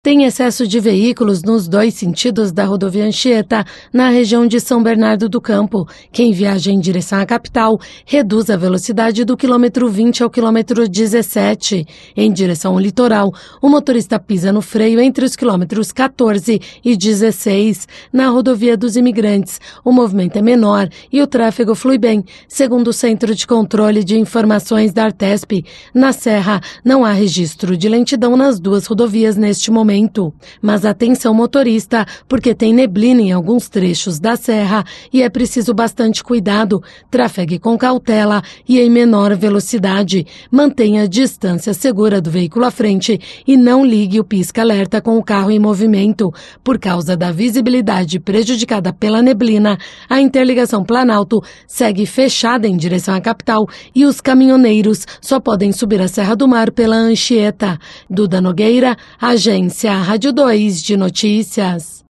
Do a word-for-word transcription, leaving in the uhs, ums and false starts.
Tem excesso de veículos nos dois sentidos da rodovia Anchieta, na região de São Bernardo do Campo. Quem viaja em direção à capital reduz a velocidade do quilômetro vinte ao quilômetro dezessete. Em direção ao litoral, o motorista pisa no freio entre os quilômetros quatorze e dezesseis. Na rodovia dos Imigrantes, o movimento é menor e o tráfego flui bem, segundo o Centro de Controle de Informações da Artesp. Na Serra, não há registro de lentidão nas duas rodovias neste momento. Mas atenção motorista, porque tem neblina em alguns trechos da serra e é preciso bastante cuidado. Trafegue com cautela e em menor velocidade. Mantenha a distância segura do veículo à frente e não ligue o pisca-alerta com o carro em movimento. Por causa da visibilidade prejudicada pela neblina, a interligação Planalto segue fechada em direção à capital e os caminhoneiros só podem subir a Serra do Mar pela Anchieta. Duda Nogueira, Agência Rádio dois de Notícias.